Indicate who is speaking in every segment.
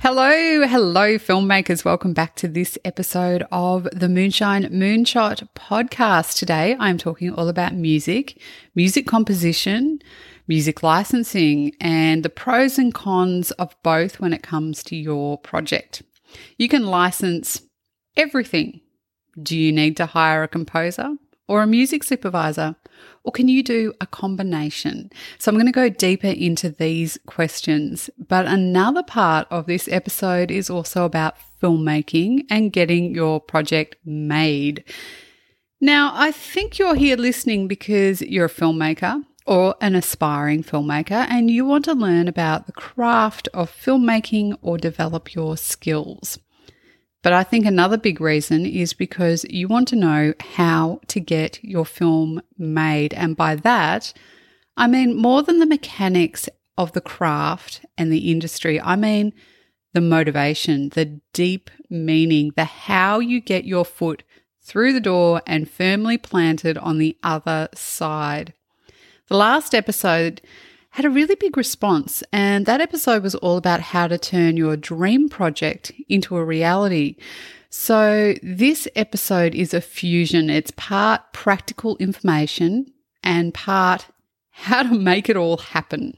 Speaker 1: Hello, filmmakers. Welcome back to this episode of the Moonshine Moonshot podcast. Today, I'm talking all about music composition, music licensing, and the pros and cons of both when it comes to your project. You can license everything. Do you need to hire a composer or a music supervisor? Or can you do a combination? So I'm going to go deeper into these questions. But another part of this episode is also about filmmaking and getting your project made. Now, I think you're here listening because you're a filmmaker or an aspiring filmmaker and you want to learn about the craft of filmmaking or develop your skills. But I think another big reason is because you want to know how to get your film made. And by that, I mean more than the mechanics of the craft and the industry. I mean the motivation, the deep meaning, the how you get your foot through the door and firmly planted on the other side. The last episode had a really big response, and that episode was all about how to turn your dream project into a reality. So this episode is a fusion. It's part practical information and part how to make it all happen.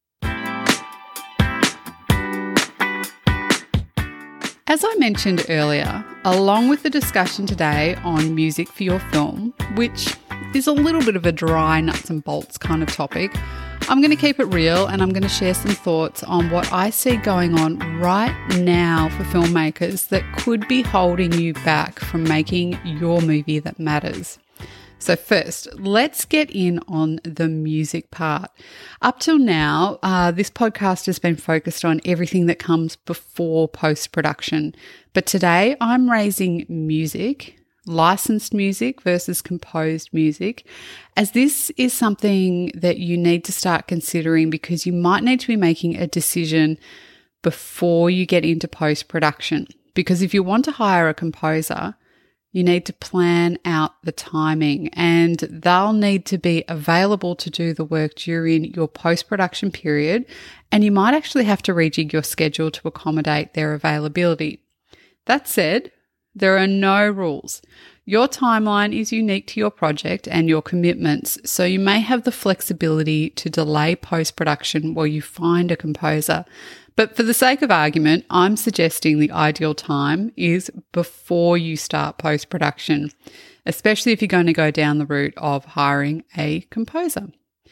Speaker 1: As I mentioned earlier, along with the discussion today on music for your film, which is a little bit of a dry nuts and bolts kind of topic, I'm going to keep it real and I'm going to share some thoughts on what I see going on right now for filmmakers that could be holding you back from making your movie that matters. So first, let's get in on the music part. Up till now, this podcast has been focused on everything that comes before post-production. But today, I'm raising music, licensed music versus composed music, as this is something that you need to start considering because you might need to be making a decision before you get into post-production. Because if you want to hire a composer, you need to plan out the timing and they'll need to be available to do the work during your post-production period, and you might actually have to rejig your schedule to accommodate their availability. That said, there are no rules. Your timeline is unique to your project and your commitments, so you may have the flexibility to delay post-production while you find a composer. But for the sake of argument, I'm suggesting the ideal time is before you start post-production, especially if you're going to go down the route of hiring a composer.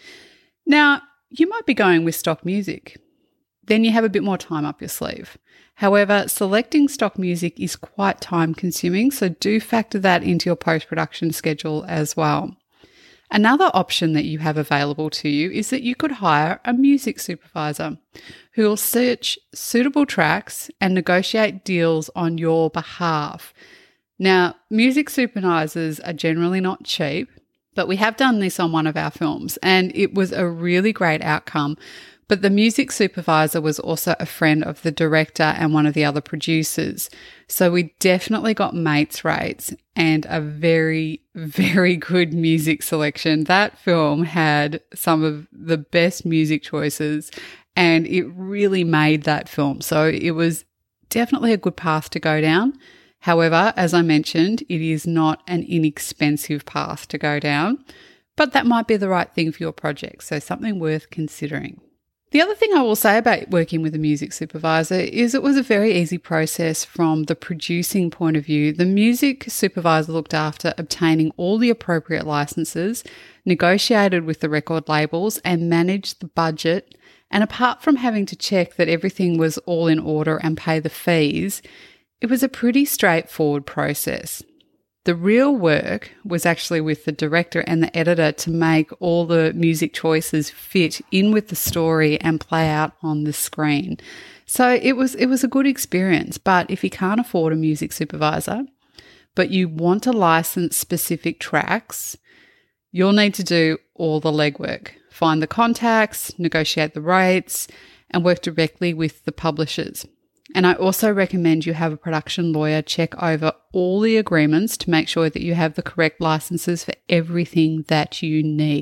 Speaker 1: Now, you might be going with stock music. Then you have a bit more time up your sleeve. However, selecting stock music is quite time consuming, so do factor that into your post-production schedule as well. Another option that you have available to you is that you could hire a music supervisor who will search suitable tracks and negotiate deals on your behalf. Now, music supervisors are generally not cheap, but we have done this on one of our films and it was a really great outcome. But the music supervisor was also a friend of the director and one of the other producers. So we definitely got mates rates and a very, very good music selection. That film had some of the best music choices and it really made that film. So it was definitely a good path to go down. However, as I mentioned, it is not an inexpensive path to go down, but that might be the right thing for your project. So something worth considering. The other thing I will say about working with a music supervisor is it was a very easy process from the producing point of view. The music supervisor looked after obtaining all the appropriate licenses, negotiated with the record labels and managed the budget. And apart from having to check that everything was all in order and pay the fees, it was a pretty straightforward process. The real work was actually with the director and the editor to make all the music choices fit in with the story and play out on the screen. So it was a good experience. But if you can't afford a music supervisor, but you want to license specific tracks, you'll need to do all the legwork. Find the contacts, negotiate the rates, and work directly with the publishers. And I also recommend you have a production lawyer check over all the agreements to make sure that you have the correct licenses for everything that you need.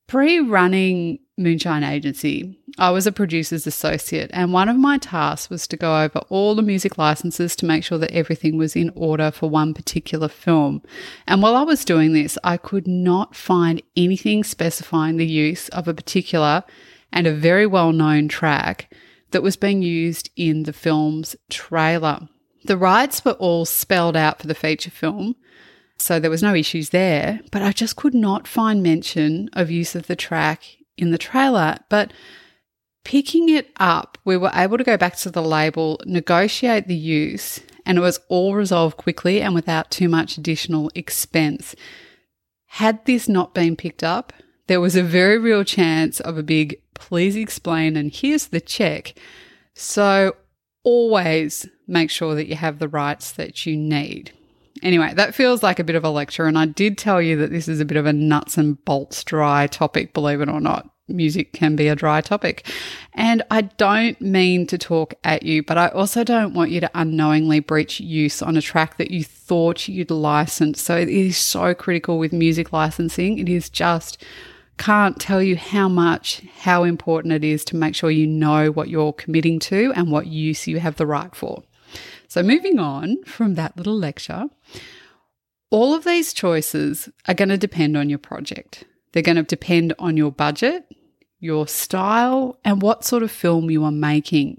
Speaker 1: Pre-running Moonshine Agency, I was a producer's associate, and one of my tasks was to go over all the music licenses to make sure that everything was in order for one particular film. And while I was doing this, I could not find anything specifying the use of a particular and a very well-known track that was being used in the film's trailer. The rights were all spelled out for the feature film, so there was no issues there, but I just could not find mention of use of the track in the trailer. But picking it up, we were able to go back to the label, negotiate the use, and it was all resolved quickly and without too much additional expense. Had this not been picked up, there was a very real chance of a big "please explain and here's the check." So always make sure that you have the rights that you need. Anyway, that feels like a bit of a lecture, and I did tell you that this is a bit of a nuts and bolts dry topic, believe it or not. Music can be a dry topic. And I don't mean to talk at you, but I also don't want you to unknowingly breach use on a track that you thought you'd licensed. So it is so critical with music licensing. It is just, can't tell you how important it is to make sure you know what you're committing to and what use you have the right for. So moving on from that little lecture, all of these choices are going to depend on your project. They're going to depend on your budget, your style, and what sort of film you are making.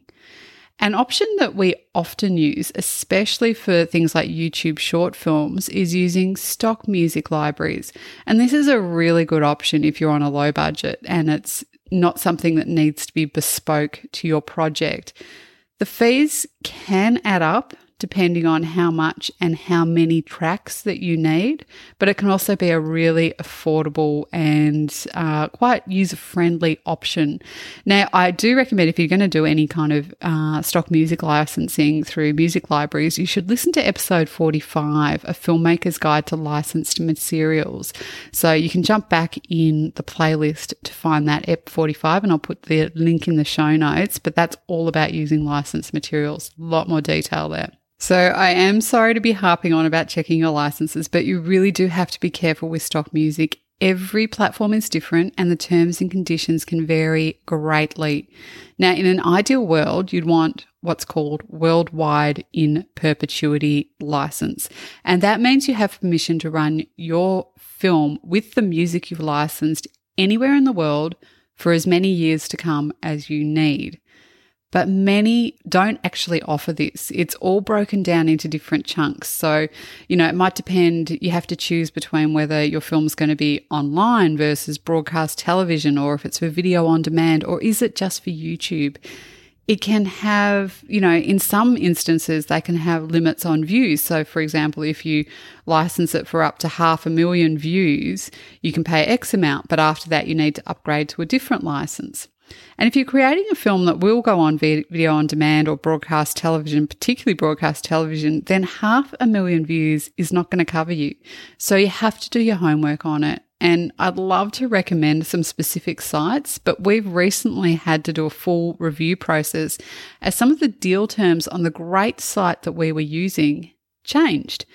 Speaker 1: An option that we often use, especially for things like YouTube short films, is using stock music libraries. And this is a really good option if you're on a low budget and it's not something that needs to be bespoke to your project. The fees can add up depending on how much and how many tracks that you need, but it can also be a really affordable and quite user-friendly option. Now, I do recommend if you're going to do any kind of stock music licensing through music libraries, you should listen to episode 45, A Filmmaker's Guide to Licensed Materials. So you can jump back in the playlist to find that EP 45, and I'll put the link in the show notes, but that's all about using licensed materials. A lot more detail there. So I am sorry to be harping on about checking your licenses, but you really do have to be careful with stock music. Every platform is different and the terms and conditions can vary greatly. Now, in an ideal world, you'd want what's called worldwide in perpetuity license. And that means you have permission to run your film with the music you've licensed anywhere in the world for as many years to come as you need. But many don't actually offer this. It's all broken down into different chunks. So, it might depend. You have to choose between whether your film's going to be online versus broadcast television, or if it's for video on demand, or is it just for YouTube? It can have, in some instances, they can have limits on views. So, for example, if you license it for up to 500,000 views, you can pay X amount, but after that, you need to upgrade to a different license. And if you're creating a film that will go on video on demand or broadcast television, particularly broadcast television, then 500,000 views is not going to cover you. So you have to do your homework on it. And I'd love to recommend some specific sites, but we've recently had to do a full review process as some of the deal terms on the great site that we were using changed.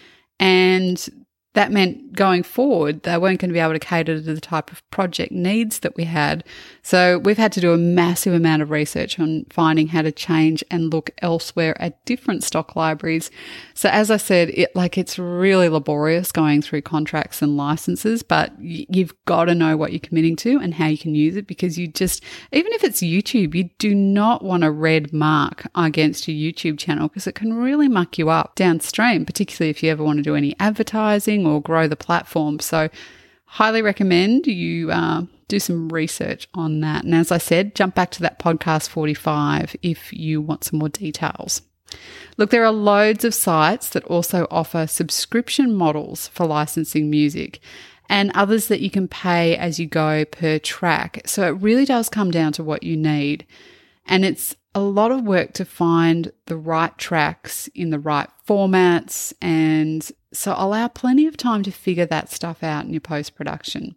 Speaker 1: And that meant going forward, they weren't going to be able to cater to the type of project needs that we had. So we've had to do a massive amount of research on finding how to change and look elsewhere at different stock libraries. So as I said, it's really laborious going through contracts and licenses, but you've got to know what you're committing to and how you can use it, because even if it's YouTube, you do not want a red mark against your YouTube channel, because it can really muck you up downstream, particularly if you ever want to do any advertising or grow the platform. So highly recommend you do some research on that. And as I said, jump back to that podcast 45 if you want some more details. Look, there are loads of sites that also offer subscription models for licensing music, and others that you can pay as you go per track. So it really does come down to what you need. And it's a lot of work to find the right tracks in the right formats, and so allow plenty of time to figure that stuff out in your post-production.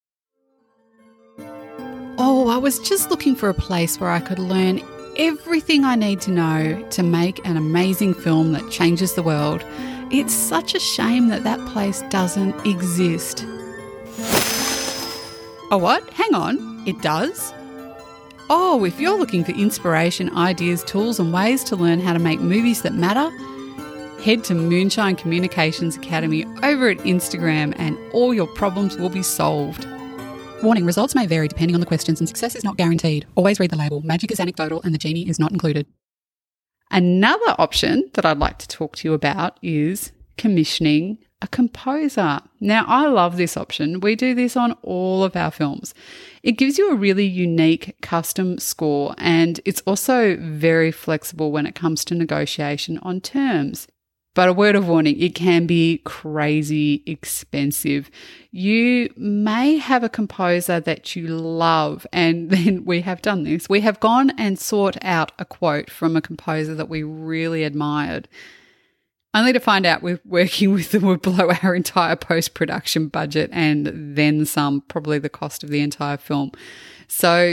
Speaker 1: Oh, I was just looking for a place where I could learn everything I need to know to make an amazing film that changes the world. It's such a shame that place doesn't exist. Oh, what? Hang on. It does? Oh, if you're looking for inspiration, ideas, tools and ways to learn how to make movies that matter, head to Moonshine Communications Academy over at Instagram and all your problems will be solved. Warning, results may vary depending on the questions and success is not guaranteed. Always read the label. Magic is anecdotal and the genie is not included. Another option that I'd like to talk to you about is commissioning a composer. Now, I love this option. We do this on all of our films. It gives you a really unique custom score and it's also very flexible when it comes to negotiation on terms. But a word of warning, it can be crazy expensive. You may have a composer that you love, and then we have done this. We have gone and sought out a quote from a composer that we really admired, only to find out we're working with them would blow our entire post-production budget and then some, probably the cost of the entire film. So,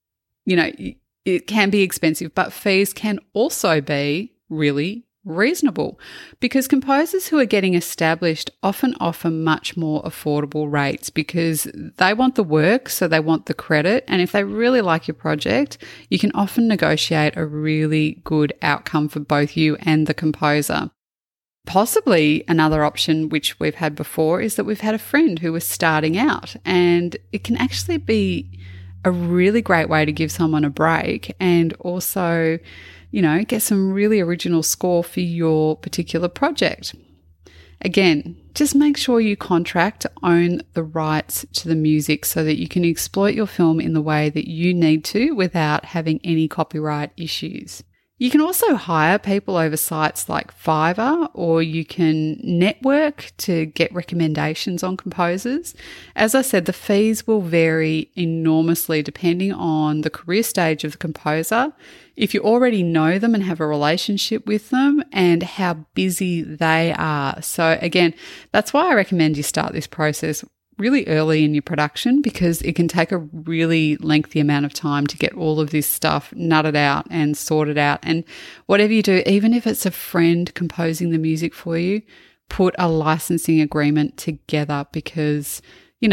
Speaker 1: it can be expensive, but fees can also be really reasonable because composers who are getting established often offer much more affordable rates because they want the work, so they want the credit. And if they really like your project, you can often negotiate a really good outcome for both you and the composer. Possibly another option, which we've had before, is that we've had a friend who was starting out, and it can actually be a really great way to give someone a break and also get some really original score for your particular project. Again, just make sure you contract to own the rights to the music so that you can exploit your film in the way that you need to without having any copyright issues. You can also hire people over sites like Fiverr, or you can network to get recommendations on composers. As I said, the fees will vary enormously depending on the career stage of the composer, if you already know them and have a relationship with them, and how busy they are. So again, that's why I recommend you start this process really early in your production because it can take a really lengthy amount of time to get all of this stuff nutted out and sorted out. And whatever you do, even if it's a friend composing the music for you, put a licensing agreement together because,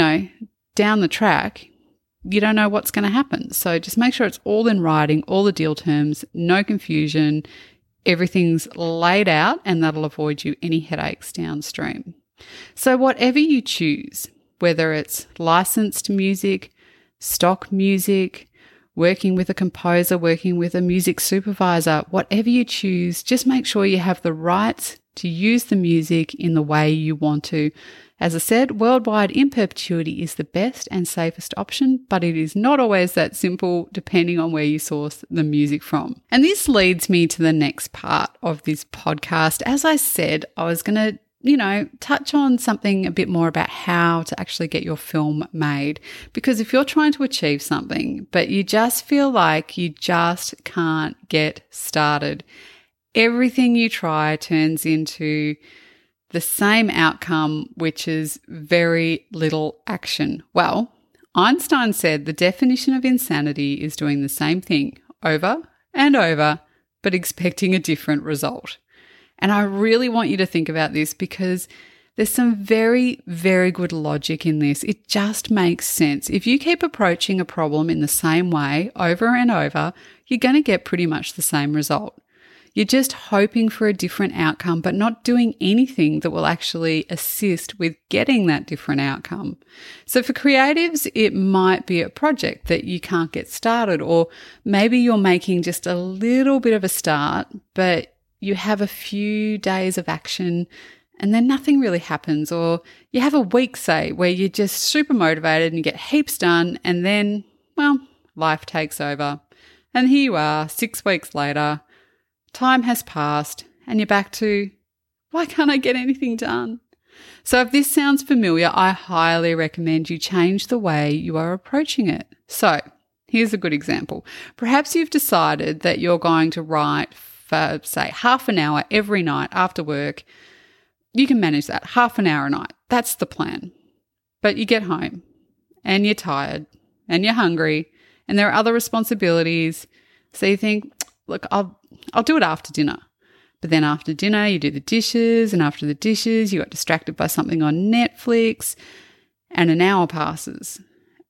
Speaker 1: down the track, you don't know what's going to happen. So just make sure it's all in writing, all the deal terms, no confusion, everything's laid out, and that'll avoid you any headaches downstream. So whatever you choose, whether it's licensed music, stock music, working with a composer, working with a music supervisor, whatever you choose, just make sure you have the rights to use the music in the way you want to. As I said, worldwide in perpetuity is the best and safest option, but it is not always that simple depending on where you source the music from. And this leads me to the next part of this podcast. As I said, I was going to touch on something a bit more about how to actually get your film made. Because if you're trying to achieve something, but you just feel like you just can't get started, everything you try turns into the same outcome, which is very little action. Well, Einstein said the definition of insanity is doing the same thing over and over, but expecting a different result. And I really want you to think about this because there's some very, very good logic in this. It just makes sense. If you keep approaching a problem in the same way over and over, you're going to get pretty much the same result. You're just hoping for a different outcome, but not doing anything that will actually assist with getting that different outcome. So for creatives, it might be a project that you can't get started, or maybe you're making just a little bit of a start, but you have a few days of action and then nothing really happens, or you have a week, say, where you're just super motivated and you get heaps done and then, life takes over. And here you are 6 weeks later, time has passed and you're back to, why can't I get anything done? So if this sounds familiar, I highly recommend you change the way you are approaching it. So here's a good example. Perhaps you've decided that you're going to write for, say, half an hour every night after work. You can manage that, half an hour a night. That's the plan. But you get home and you're tired and you're hungry and there are other responsibilities. So you think, look, I'll do it after dinner. But then after dinner, you do the dishes, and after the dishes, you got distracted by something on Netflix, and an hour passes.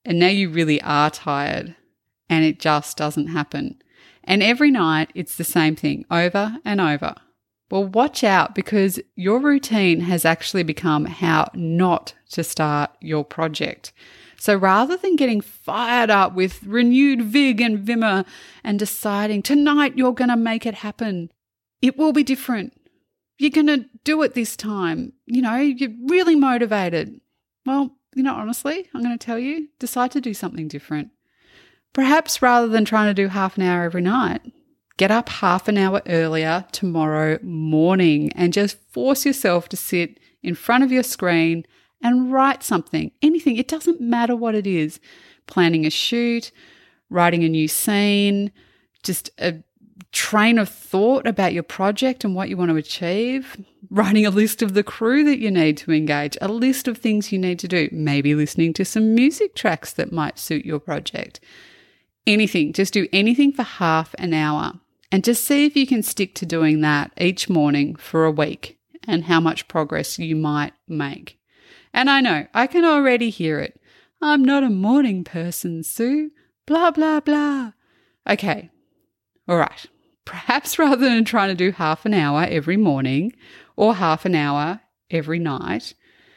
Speaker 1: and now you really are tired and it just doesn't happen. And every night it's the same thing over and over. Well, watch out, because your routine has actually become how not to start your project. So rather than getting fired up with renewed vig and vimmer and deciding tonight you're going to make it happen, it will be different. You're going to do it this time. You're really motivated. Well, honestly, I'm going to tell you, decide to do something different. Perhaps rather than trying to do half an hour every night, get up half an hour earlier tomorrow morning and just force yourself to sit in front of your screen and write something, anything. It doesn't matter what it is. Planning a shoot, writing a new scene, just a train of thought about your project and what you want to achieve, writing a list of the crew that you need to engage, a list of things you need to do, maybe listening to some music tracks that might suit your project. Anything, just do anything for half an hour and just see if you can stick to doing that each morning for a week and how much progress you might make. And I know, I can already hear it. I'm not a morning person, Sue. Blah, blah, blah. Okay, all right. Perhaps rather than trying to do half an hour every morning or half an hour every night,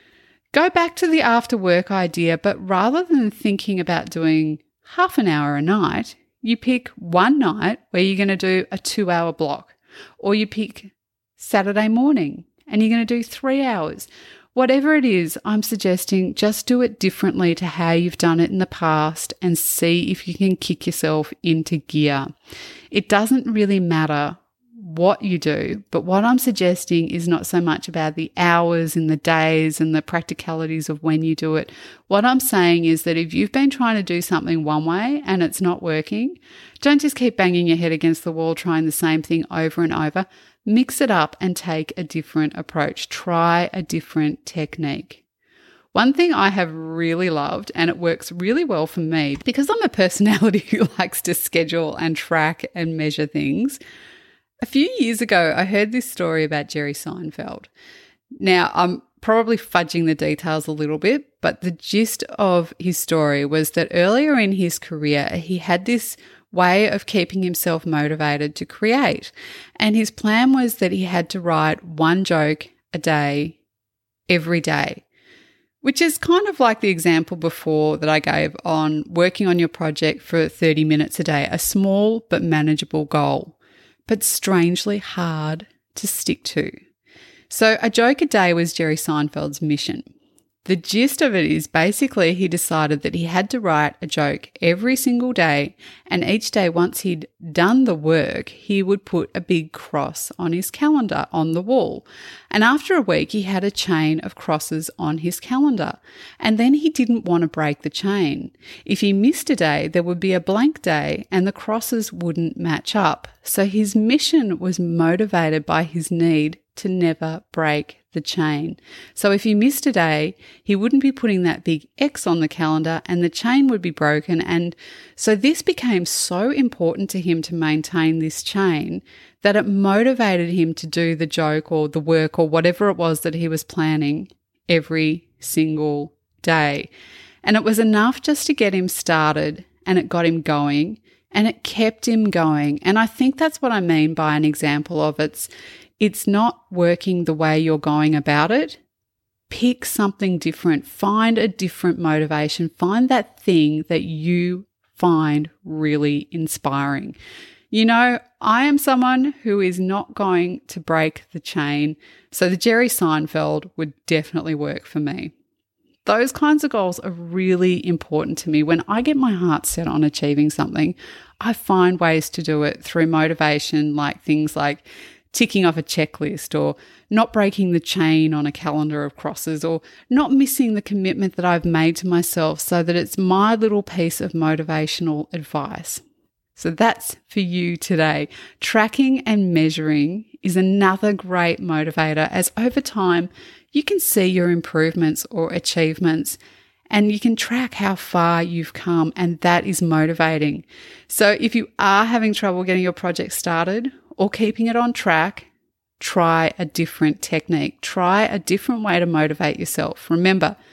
Speaker 1: go back to the after work idea, but rather than thinking about doing half an hour a night, you pick one night where you're going to do a 2-hour block, or you pick Saturday morning and you're going to do 3 hours. Whatever it is, I'm suggesting just do it differently to how you've done it in the past and see if you can kick yourself into gear. It doesn't really matter what you do, but what I'm suggesting is not so much about the hours and the days and the practicalities of when you do it. What I'm saying is that if you've been trying to do something one way and it's not working, don't just keep banging your head against the wall trying the same thing over and over. Mix it up and take a different approach. Try a different technique. One thing I have really loved, and it works really well for me because I'm a personality who likes to schedule and track and measure things. A few years ago, I heard this story about Jerry Seinfeld. Now, I'm probably fudging the details a little bit, but the gist of his story was that earlier in his career, he had this way of keeping himself motivated to create. And his plan was that he had to write one joke a day, every day, which is kind of like the example before that I gave on working on your project for 30 minutes a day, a small but manageable goal, but strangely hard to stick to. So a joke a day was Jerry Seinfeld's mission. The gist of it is basically he decided that he had to write a joke every single day, and each day once he'd done the work, he would put a big cross on his calendar on the wall. And after a week, he had a chain of crosses on his calendar, and then he didn't want to break the chain. If he missed a day, there would be a blank day and the crosses wouldn't match up. So his mission was motivated by his need to never break the chain. So if he missed a day, he wouldn't be putting that big X on the calendar and the chain would be broken. And so this became so important to him to maintain this chain that it motivated him to do the joke or the work or whatever it was that he was planning every single day. And it was enough just to get him started, and it got him going and it kept him going. And I think that's what I mean by an example of it's not working the way you're going about it. Pick something different. Find a different motivation. Find that thing that you find really inspiring. You know, I am someone who is not going to break the chain, so the Jerry Seinfeld would definitely work for me. Those kinds of goals are really important to me. When I get my heart set on achieving something, I find ways to do it through motivation, like things like ticking off a checklist, or not breaking the chain on a calendar of crosses, or not missing the commitment that I've made to myself so that it's my little piece of motivational advice. So that's for you today. Tracking and measuring is another great motivator, as over time you can see your improvements or achievements and you can track how far you've come, and that is motivating. So if you are having trouble getting your project started or keeping it on track, try a different technique. Try a different way to motivate yourself. Remember,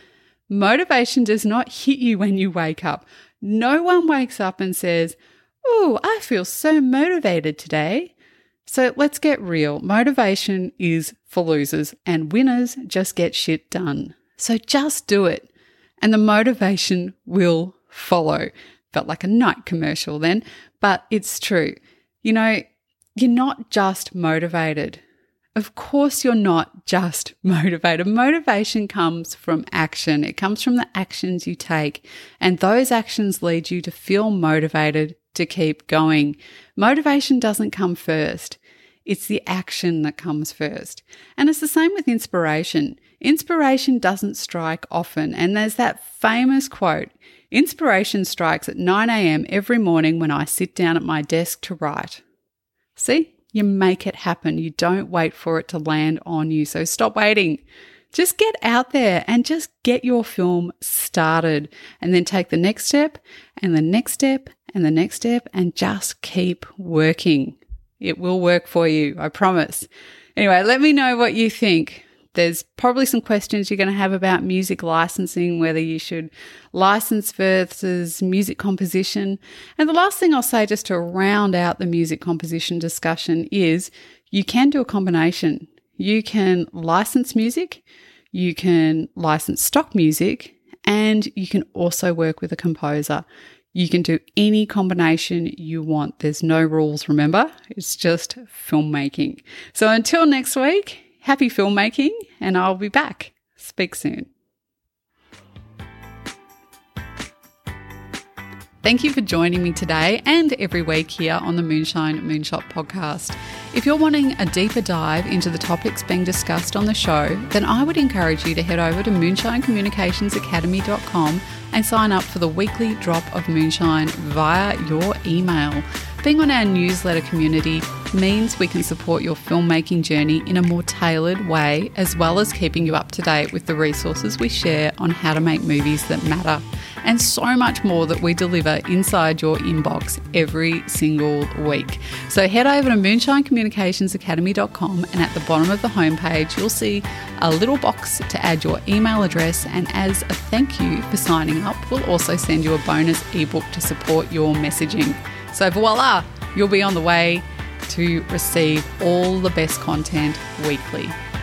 Speaker 1: Motivation does not hit you when you wake up. No one wakes up and says, "Oh, I feel so motivated today." So let's get real. Motivation is for losers, and winners just get shit done. So just do it, and the motivation will follow. Felt like a Nike commercial then, but it's true. You know, you're not just motivated. Of course you're not just motivated. Motivation comes from action. It comes from the actions you take, and those actions lead you to feel motivated to keep going. Motivation doesn't come first. It's the action that comes first. And it's the same with inspiration. Inspiration doesn't strike often, and there's that famous quote, "Inspiration strikes at 9 a.m. every morning when I sit down at my desk to write." See? You make it happen. You don't wait for it to land on you. So stop waiting. Just get out there and just get your film started, and then take the next step and the next step and the next step, and just keep working. It will work for you, I promise. Anyway, let me know what you think. There's probably some questions you're going to have about music licensing, whether you should license versus music composition. And the last thing I'll say, just to round out the music composition discussion, is you can do a combination. You can license music, you can license stock music, and you can also work with a composer. You can do any combination you want. There's no rules, remember? It's just filmmaking. So until next week, happy filmmaking, and I'll be back. Speak soon. Thank you for joining me today and every week here on the Moonshine Moonshot podcast. If you're wanting a deeper dive into the topics being discussed on the show, then I would encourage you to head over to moonshinecommunicationsacademy.com and sign up for the weekly drop of moonshine via your email. Being on our newsletter community means we can support your filmmaking journey in a more tailored way, as well as keeping you up to date with the resources we share on how to make movies that matter, and so much more that we deliver inside your inbox every single week. So head over to moonshinecommunicationsacademy.com, and at the bottom of the homepage you'll see a little box to add your email address, and as a thank you for signing up, we'll also send you a bonus ebook to support your messaging. So voila, you'll be on the way to receive all the best content weekly.